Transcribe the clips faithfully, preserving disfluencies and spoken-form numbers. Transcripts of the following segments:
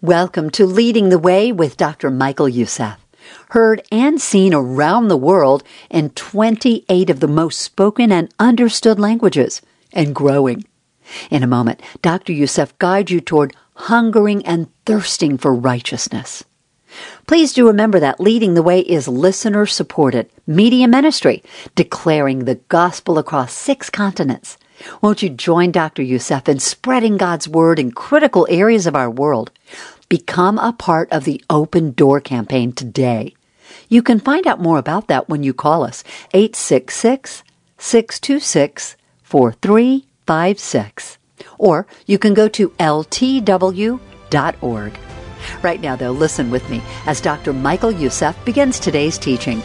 Welcome to Leading the Way with Doctor Michael Youssef. Heard and seen around the world in twenty-eight of the most spoken and understood languages, and growing. In a moment, Doctor Youssef guides you toward hungering and thirsting for righteousness. Please do remember that Leading the Way is listener-supported media ministry, declaring the gospel across six continents. Won't you join Doctor Youssef in spreading God's Word in critical areas of our world? Become a part of the Open Door campaign today. You can find out more about that when you call us, eight six six, six two six, four three five six. Or you can go to L T W dot org. Right now, though, listen with me as Doctor Michael Youssef begins today's teaching.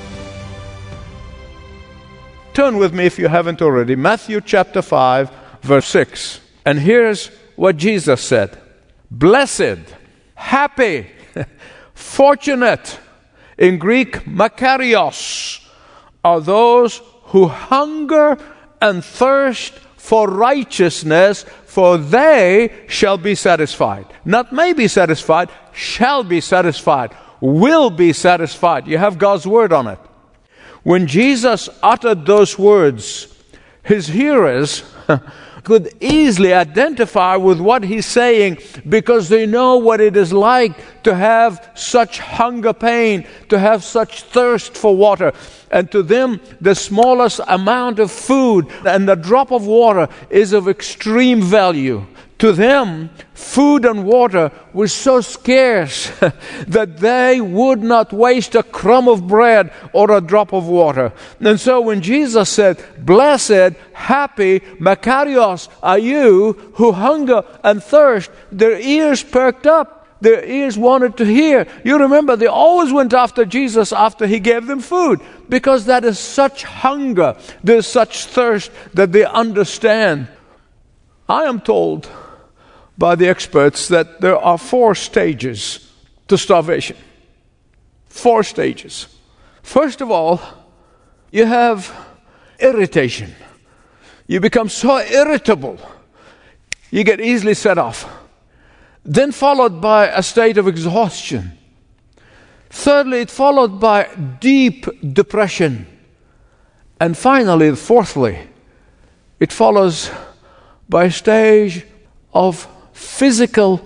Turn with me, if you haven't already, Matthew chapter five, verse six. And here's what Jesus said. Blessed, happy, fortunate, in Greek, makarios, are those who hunger and thirst for righteousness, for they shall be satisfied. Not may be satisfied, shall be satisfied, will be satisfied. You have God's word on it. When Jesus uttered those words, his hearers could easily identify with what he's saying because they know what it is like to have such hunger pain, to have such thirst for water. And to them, the smallest amount of food and the drop of water is of extreme value. To them, food and water was so scarce that they would not waste a crumb of bread or a drop of water. And so when Jesus said, blessed, happy, makarios are you who hunger and thirst, their ears perked up. Their ears wanted to hear. You remember, they always went after Jesus after he gave them food, because that is such hunger, there's such thirst that they understand. I am told by the experts that there are four stages to starvation. Four stages. First of all, you have irritation. You become so irritable, you get easily set off. Then followed by a state of exhaustion. Thirdly, it followed by deep depression. And finally, fourthly, it follows by a stage of physical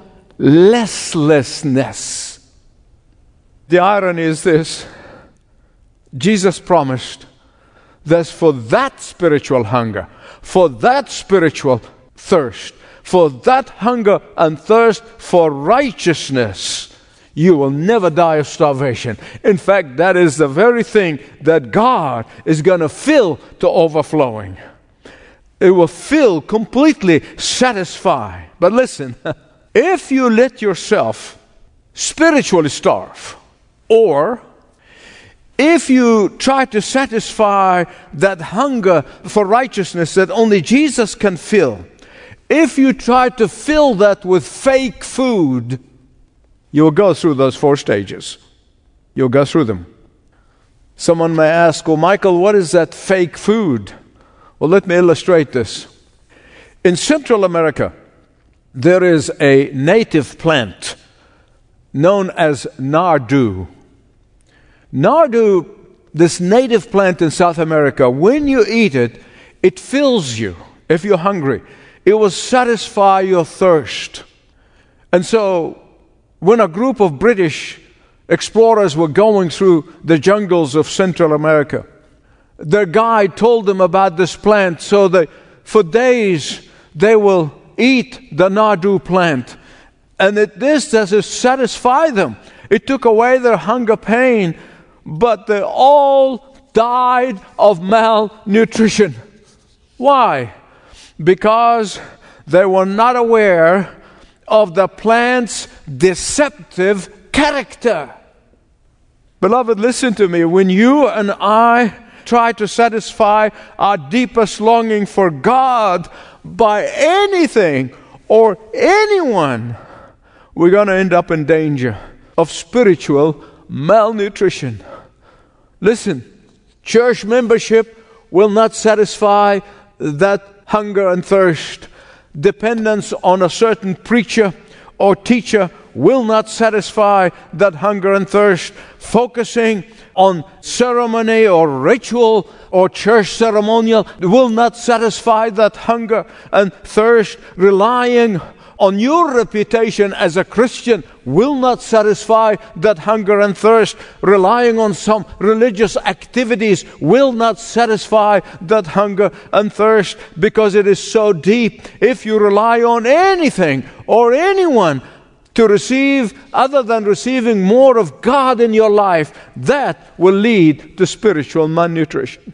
restlessness. The irony is this: Jesus promised that for that spiritual hunger, for that spiritual thirst, for that hunger and thirst for righteousness, you will never die of starvation. In fact, that is the very thing that God is going to fill to overflowing. It will fill, completely satisfy. But listen, if you let yourself spiritually starve, or if you try to satisfy that hunger for righteousness that only Jesus can fill, if you try to fill that with fake food, you'll go through those four stages. You'll go through them. Someone may ask, well, Michael, what is that fake food? Well, let me illustrate this. In Central America, there is a native plant known as nardu. Nardu, this native plant in South America, when you eat it, it fills you if you're hungry. It will satisfy your thirst. And so, when a group of British explorers were going through the jungles of Central America, their guide told them about this plant, so that for days they will eat the nardu plant. And it, this doesn't satisfy them. It took away their hunger pain, but they all died of malnutrition. Why? Because they were not aware of the plant's deceptive character. Beloved, listen to me. When you and I try to satisfy our deepest longing for God by anything or anyone, we're going to end up in danger of spiritual malnutrition. Listen, church membership will not satisfy that hunger and thirst. Dependence on a certain preacher or teacher will not satisfy that hunger and thirst. Focusing on ceremony or ritual or church ceremonial will not satisfy that hunger and thirst. Relying on your reputation as a Christian will not satisfy that hunger and thirst. Relying on some religious activities will not satisfy that hunger and thirst, because it is so deep. If you rely on anything or anyone to receive other than receiving more of God in your life, that will lead to spiritual malnutrition.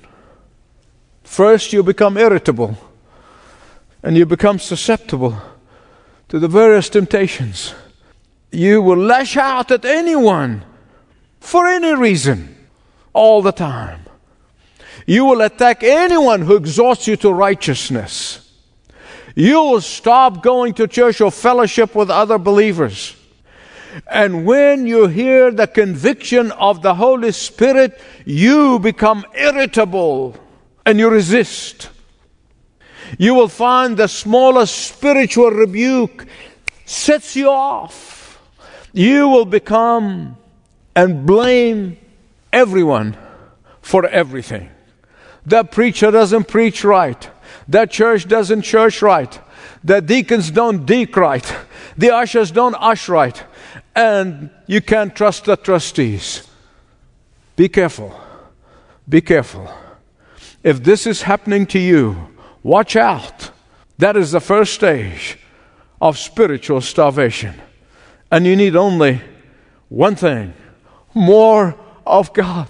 First, you become irritable and you become susceptible to the various temptations. You will lash out at anyone for any reason all the time. You will attack anyone who exhorts you to righteousness. You will stop going to church or fellowship with other believers. And when you hear the conviction of the Holy Spirit, you become irritable and you resist. You will find the smallest spiritual rebuke sets you off. You will become and blame everyone for everything. That preacher doesn't preach right. That church doesn't church right. The deacons don't deacon right. The ushers don't usher right. And you can't trust the trustees. Be careful. Be careful. If this is happening to you, watch out. That is the first stage of spiritual starvation. And you need only one thing: more of God.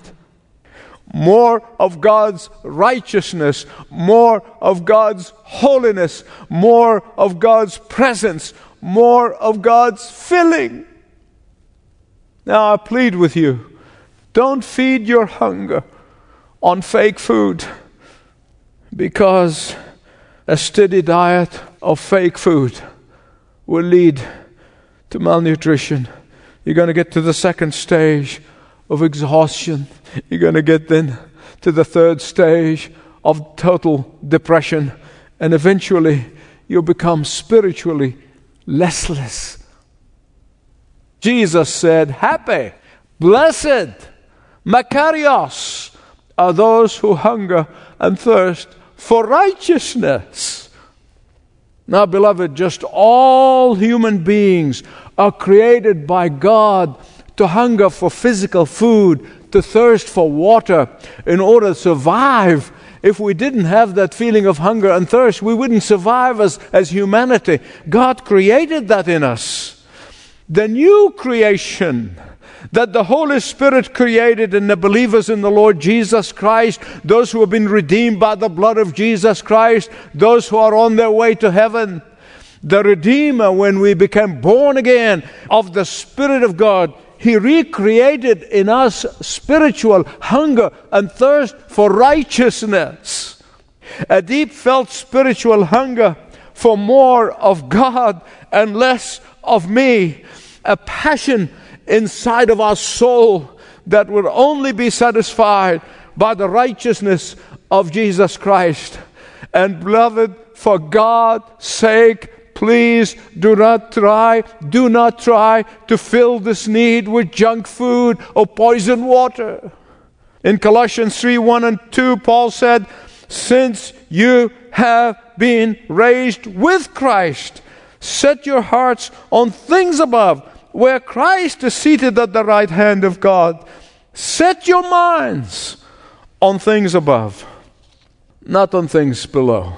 More of God's righteousness. More of God's holiness. More of God's presence. More of God's filling. Now I plead with you, don't feed your hunger on fake food, because a steady diet of fake food will lead to malnutrition. You're going to get to the second stage of exhaustion. You're going to get then to the third stage of total depression. And eventually you'll become spiritually restless. Jesus said, happy, blessed, Makarios are those who hunger and thirst for righteousness. Now, beloved, just all human beings are created by God to hunger for physical food, to thirst for water in order to survive. If we didn't have that feeling of hunger and thirst, we wouldn't survive as, as humanity. God created that in us. The new creation that the Holy Spirit created in the believers in the Lord Jesus Christ, those who have been redeemed by the blood of Jesus Christ, those who are on their way to heaven. The Redeemer, when we became born again of the Spirit of God, He recreated in us spiritual hunger and thirst for righteousness. A deep felt spiritual hunger for more of God and less of me. A passion inside of our soul that will only be satisfied by the righteousness of Jesus Christ. And beloved, for God's sake, please do not try, do not try to fill this need with junk food or poison water. In Colossians three, one and two, Paul said, since you have been raised with Christ, set your hearts on things above, where Christ is seated at the right hand of God. Set your minds on things above, not on things below.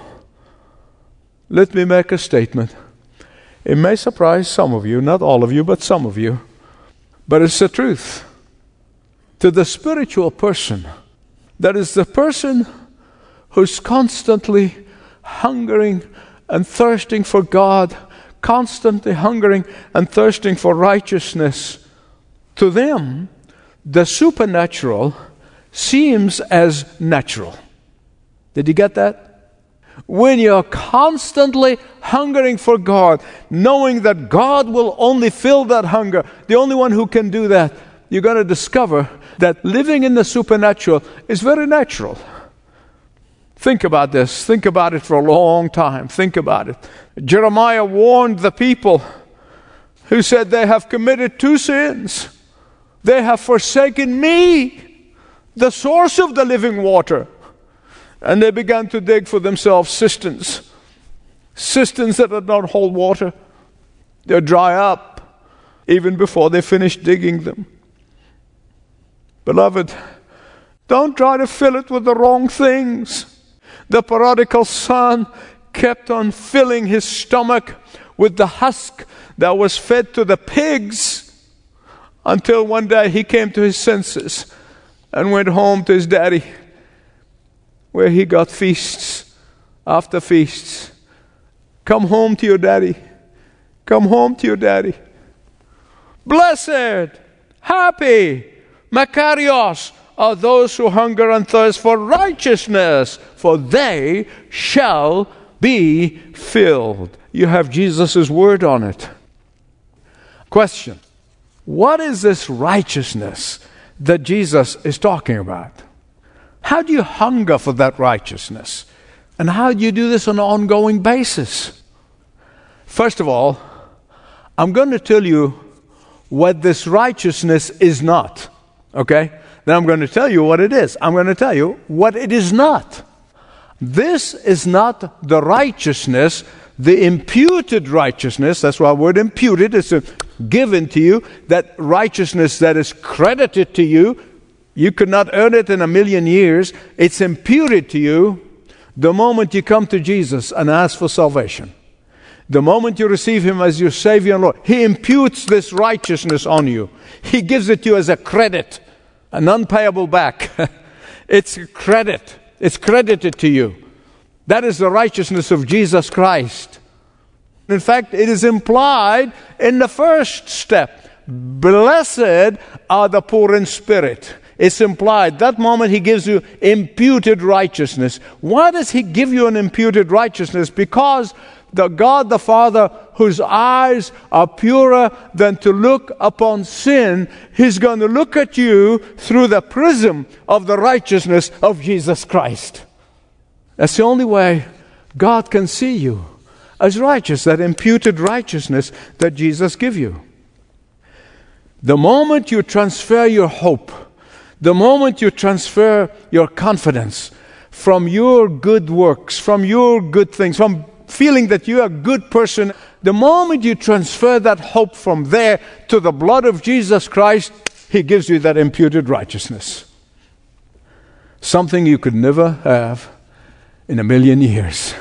Let me make a statement. It may surprise some of you, not all of you, but some of you. But it's the truth. To the spiritual person, that is the person who's constantly hungering and thirsting for God, constantly hungering and thirsting for righteousness, to them, the supernatural seems as natural. Did you get that? When you're constantly hungering for God, knowing that God will only fill that hunger, the only one who can do that, you're going to discover that living in the supernatural is very natural. Think about this. Think about it for a long time. Think about it. Jeremiah warned the people who said, they have committed two sins. They have forsaken me, the source of the living water. And they began to dig for themselves cisterns. Cisterns that did not hold water. They dry up even before they finish digging them. Beloved, don't try to fill it with the wrong things. The prodigal son kept on filling his stomach with the husk that was fed to the pigs until one day he came to his senses and went home to his daddy, where he got feasts after feasts. Come home to your daddy. Come home to your daddy. Blessed, happy, Makarios are those who hunger and thirst for righteousness, for they shall be filled. You have Jesus' word on it. Question: what is this righteousness that Jesus is talking about? How do you hunger for that righteousness? And how do you do this on an ongoing basis? First of all, I'm going to tell you what this righteousness is not. Okay? Then I'm going to tell you what it is. I'm going to tell you what it is not. This is not the righteousness, the imputed righteousness. That's why the word imputed is given to you. That righteousness that is credited to you. You could not earn it in a million years. It's imputed to you the moment you come to Jesus and ask for salvation. The moment you receive Him as your Savior and Lord, He imputes this righteousness on you. He gives it to you as a credit, an unpayable back. It's a credit. It's credited to you. That is the righteousness of Jesus Christ. In fact, it is implied in the first step. Blessed are the poor in spirit. It's implied. That moment He gives you imputed righteousness. Why does He give you an imputed righteousness? Because the God the Father, whose eyes are purer than to look upon sin, He's going to look at you through the prism of the righteousness of Jesus Christ. That's the only way God can see you as righteous, that imputed righteousness that Jesus gives you. The moment you transfer your hope, the moment you transfer your confidence from your good works, from your good things, from feeling that you're a good person, the moment you transfer that hope from there to the blood of Jesus Christ, He gives you that imputed righteousness. Something you could never have in a million years.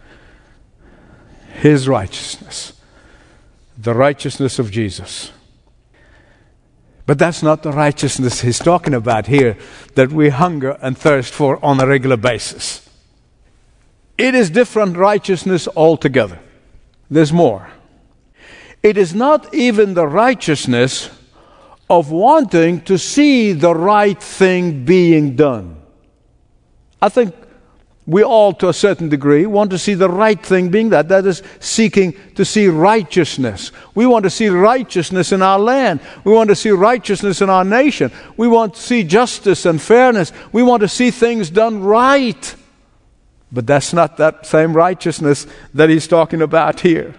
His righteousness. The righteousness of Jesus. But that's not the righteousness He's talking about here, that we hunger and thirst for on a regular basis. It is different righteousness altogether. There's more. It is not even the righteousness of wanting to see the right thing being done. I think we all, to a certain degree, want to see the right thing being done. That is seeking to see righteousness. We want to see righteousness in our land. We want to see righteousness in our nation. We want to see justice and fairness. We want to see things done right. But that's not that same righteousness that He's talking about here.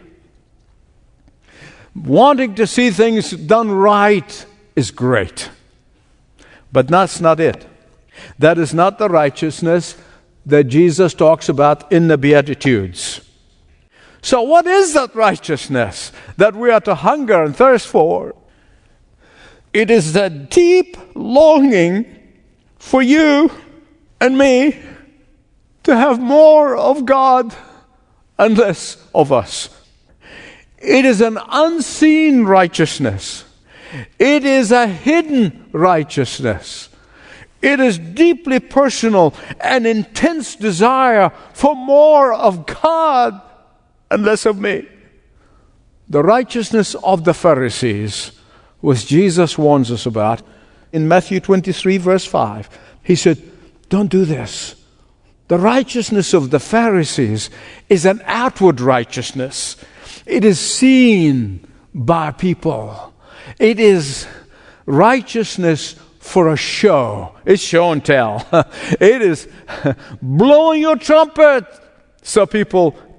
Wanting to see things done right is great. But that's not it. That is not the righteousness that Jesus talks about in the Beatitudes. So what is that righteousness that we are to hunger and thirst for? It is the deep longing for you and me to have more of God and less of us. It is an unseen righteousness. It is a hidden righteousness. It is deeply personal and intense desire for more of God and less of me. The righteousness of the Pharisees, which Jesus warns us about in Matthew twenty-three verse five. He said, don't do this. The righteousness of the Pharisees is an outward righteousness. It is seen by people. It is righteousness for a show. It's show and tell. It is blowing your trumpet so people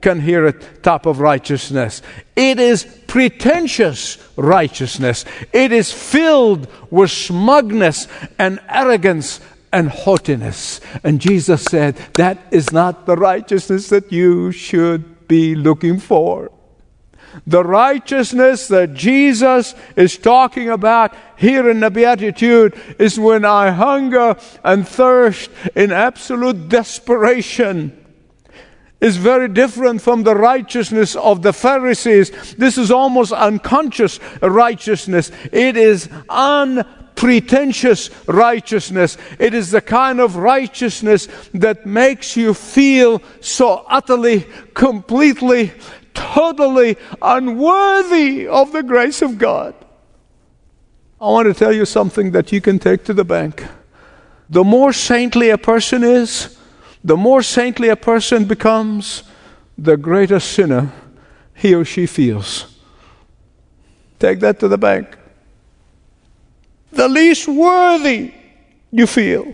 can hear it, type of righteousness. It is pretentious righteousness. It is filled with smugness and arrogance and haughtiness. And Jesus said, that is not the righteousness that you should be looking for. The righteousness that Jesus is talking about here in the Beatitude is when I hunger and thirst in absolute desperation. It's very different from the righteousness of the Pharisees. This is almost unconscious righteousness. It is unpretentious righteousness. It is the kind of righteousness that makes you feel so utterly, completely, totally unworthy of the grace of God. I want to tell you something that you can take to the bank. The more saintly a person is, the more saintly a person becomes, the greater sinner he or she feels. Take that to the bank. The least worthy you feel.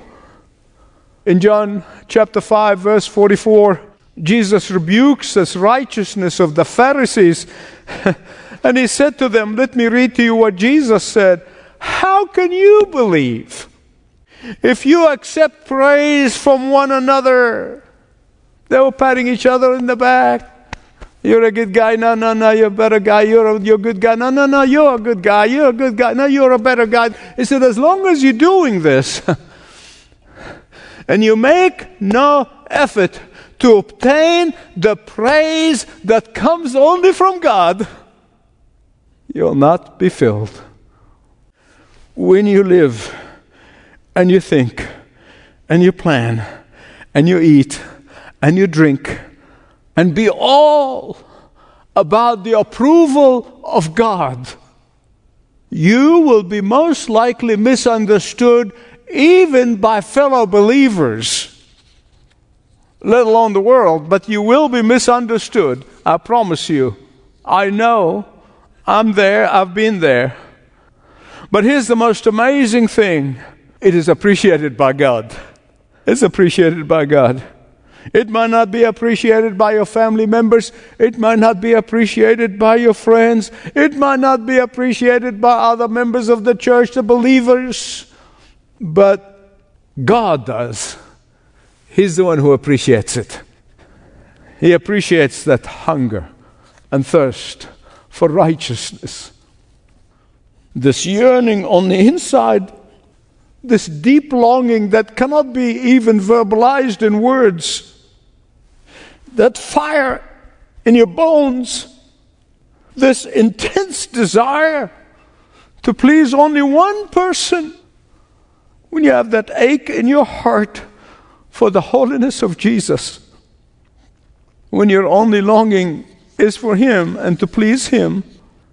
In John chapter five, verse forty-four, Jesus rebukes this righteousness of the Pharisees. And he said to them, let me read to you what Jesus said. How can you believe if you accept praise from one another? They were patting each other in the back. You're a good guy. No, no, no, you're a better guy. You're a, you're a good guy. No, no, no, you're a good guy. You're a good guy. No, you're a better guy. He said, as long as you're doing this and you make no effort to obtain the praise that comes only from God, you'll not be filled. When you live and you think and you plan and you eat and you drink and be all about the approval of God, you will be most likely misunderstood even by fellow believers, let alone the world, but you will be misunderstood. I promise you. I know. I'm there. I've been there. But here's the most amazing thing. It is appreciated by God. It's appreciated by God. It might not be appreciated by your family members. It might not be appreciated by your friends. It might not be appreciated by other members of the church, the believers. But God does. He's the one who appreciates it. He appreciates that hunger and thirst for righteousness. This yearning on the inside, this deep longing that cannot be even verbalized in words. That fire in your bones, this intense desire to please only one person. When you have that ache in your heart for the holiness of Jesus, when your only longing is for Him and to please Him,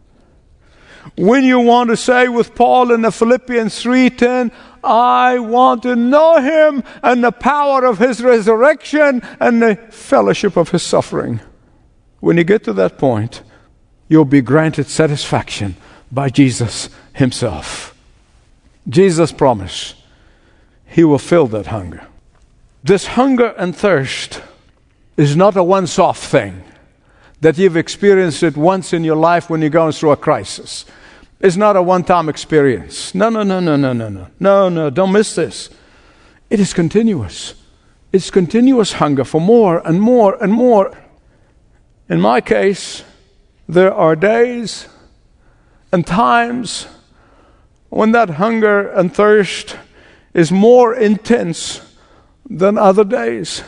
when you want to say with Paul in the Philippians three ten, I want to know Him and the power of His resurrection and the fellowship of His suffering. When you get to that point, you'll be granted satisfaction by Jesus Himself. Jesus promised He will fill that hunger. This hunger and thirst is not a once-off thing that you've experienced it once in your life when you're going through a crisis. It's not a one-time experience. No, no, no, no, no, no, no. No, no, don't miss this. It is continuous. It's continuous hunger for more and more and more. In my case, there are days and times when that hunger and thirst is more intense than other days.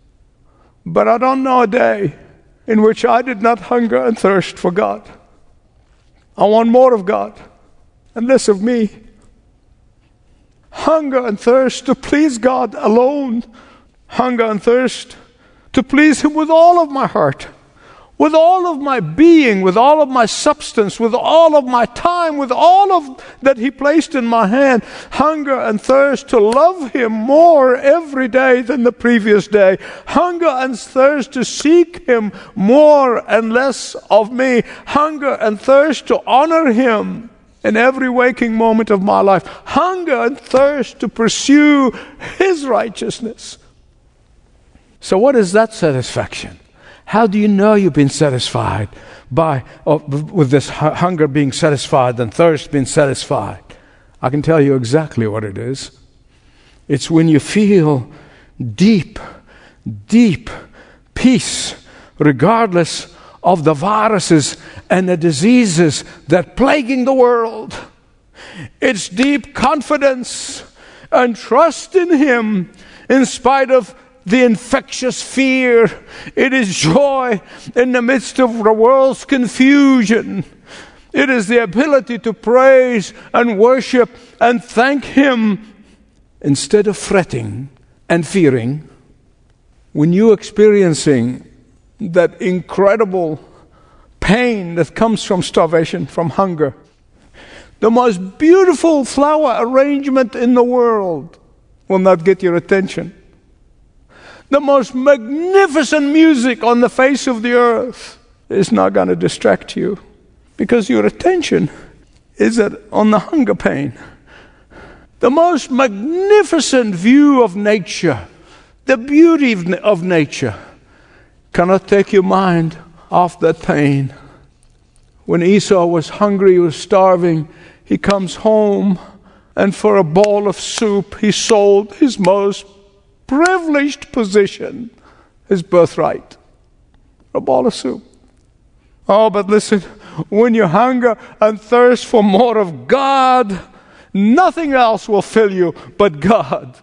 But I don't know a day in which I did not hunger and thirst for God. I want more of God and less of me. Hunger and thirst to please God alone. Hunger and thirst to please Him with all of my heart, with all of my being, with all of my substance, with all of my time, with all of that He placed in my hand. Hunger and thirst to love Him more every day than the previous day. Hunger and thirst to seek Him more and less of me. Hunger and thirst to honor Him in every waking moment of my life. Hunger and thirst to pursue His righteousness. So what is that satisfaction? How do you know you've been satisfied by uh, with this hunger being satisfied and thirst being satisfied? I can tell you exactly what it is. It's when you feel deep, deep peace, regardless of the viruses and the diseases that plaguing the world. It's deep confidence and trust in Him in spite of the infectious fear. It is joy in the midst of the world's confusion. It is the ability to praise and worship and thank Him instead of fretting and fearing. When you're experiencing that incredible pain that comes from starvation, from hunger, the most beautiful flower arrangement in the world will not get your attention. The most magnificent music on the face of the earth is not going to distract you, because your attention is at, on the hunger pain. The most magnificent view of nature, the beauty of, of nature, cannot take your mind off that pain. When Esau was hungry, he was starving, he comes home, and for a bowl of soup, he sold his most privileged position, his birthright, a bowl of soup. Oh, but listen, when you hunger and thirst for more of God, nothing else will fill you but God.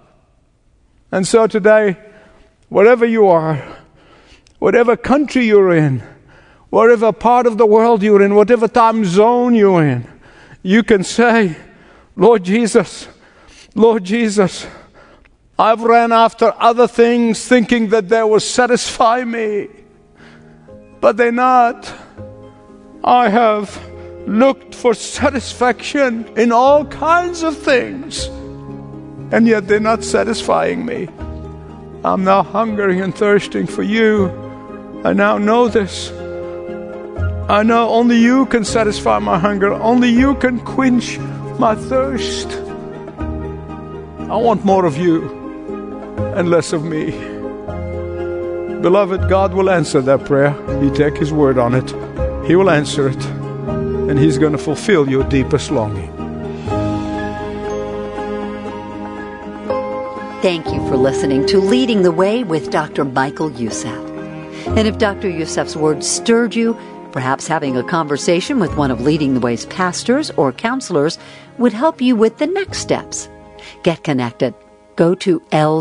And so today, wherever you are, whatever country you're in, whatever part of the world you're in, whatever time zone you're in, you can say, Lord Jesus, Lord Jesus, I've ran after other things thinking that they will satisfy me, but they're not. I have looked for satisfaction in all kinds of things, and yet they're not satisfying me. I'm now hungering and thirsting for you. I now know this. I know only you can satisfy my hunger. Only you can quench my thirst. I want more of you and less of me. Beloved, God will answer that prayer. You take His word on it. He will answer it. And He's going to fulfill your deepest longing. Thank you for listening to Leading the Way with Doctor Michael Youssef. And if Doctor Youssef's words stirred you, perhaps having a conversation with one of Leading the Way's pastors or counselors would help you with the next steps. Get connected. Go to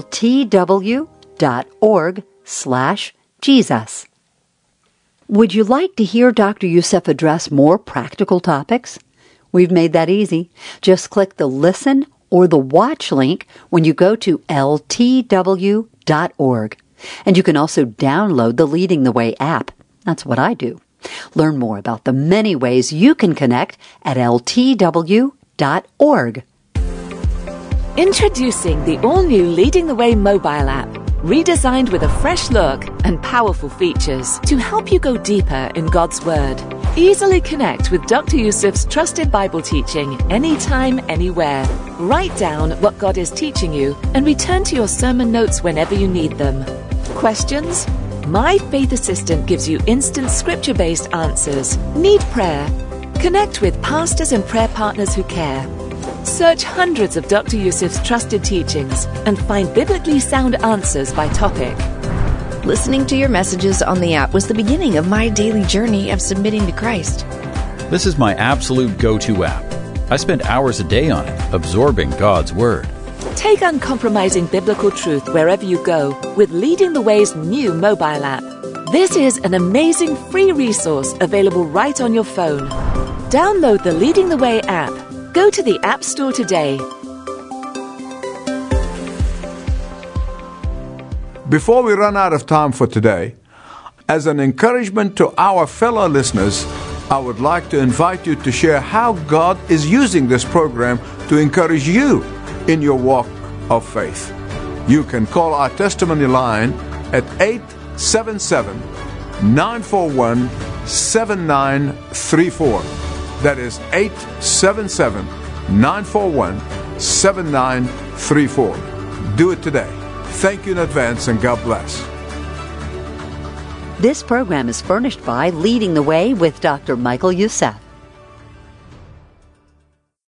ltw.org slash Jesus. Would you like to hear Doctor Youssef address more practical topics? We've made that easy. Just click the Listen or the Watch link when you go to L T W dot org. And you can also download the Leading the Way app. That's what I do. Learn more about the many ways you can connect at L T W dot org. Introducing the all-new Leading the Way mobile app, redesigned with a fresh look and powerful features to help you go deeper in God's Word. Easily connect with Doctor Youssef's trusted Bible teaching anytime, anywhere. Write down what God is teaching you and return to your sermon notes whenever you need them. Questions? My Faith Assistant gives you instant scripture-based answers. Need prayer? Connect with pastors and prayer partners who care. Search hundreds of Doctor Youssef's trusted teachings and find biblically sound answers by topic. Listening to your messages on the app was the beginning of my daily journey of submitting to Christ. This is my absolute go-to app. I spend hours a day on it, absorbing God's Word. Take uncompromising biblical truth wherever you go with Leading the Way's new mobile app. This is an amazing free resource available right on your phone. Download the Leading the Way app. Go to the App Store today. Before we run out of time for today, as an encouragement to our fellow listeners, I would like to invite you to share how God is using this program to encourage you in your walk of faith. You can call our testimony line at eight seven seven, nine four one, seven nine three four. That is eight seven seven, nine four one, seven nine three four. Do it today. Thank you in advance, and God bless. This program is furnished by Leading the Way with Doctor Michael Youssef.